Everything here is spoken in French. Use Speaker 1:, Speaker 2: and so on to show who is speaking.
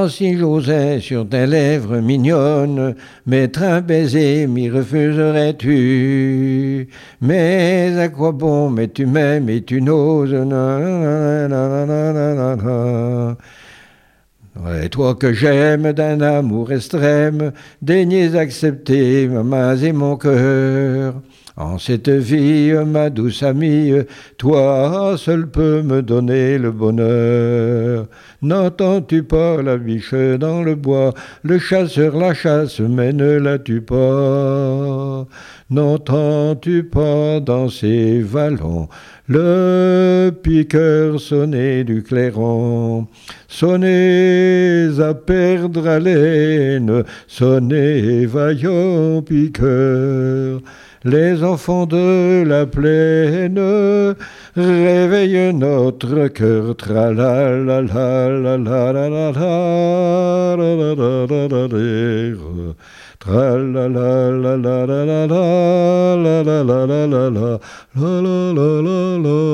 Speaker 1: Oh, si j'osais sur tes lèvres mignonnes mettre un baiser, m'y refuserais-tu? Mais à quoi bon? Mais tu m'aimes et tu n'oses. Ouais, toi que j'aime d'un amour extrême, daignez accepter ma main et mon cœur. En cette vie, ma douce amie, toi seul peux me donner le bonheur. N'entends-tu pas la biche dans le bois? Le chasseur la chasse, mais ne la tue pas. N'entends-tu pas dans ces vallons le piqueur sonner du clairon? Sonnez à perdre haleine, sonnez vaillant piqueur. Les enfants de la plaine réveillent notre cœur. Tra la la la la la la la la la la la la la. Tra la la la la la la la la la la la la la la la la.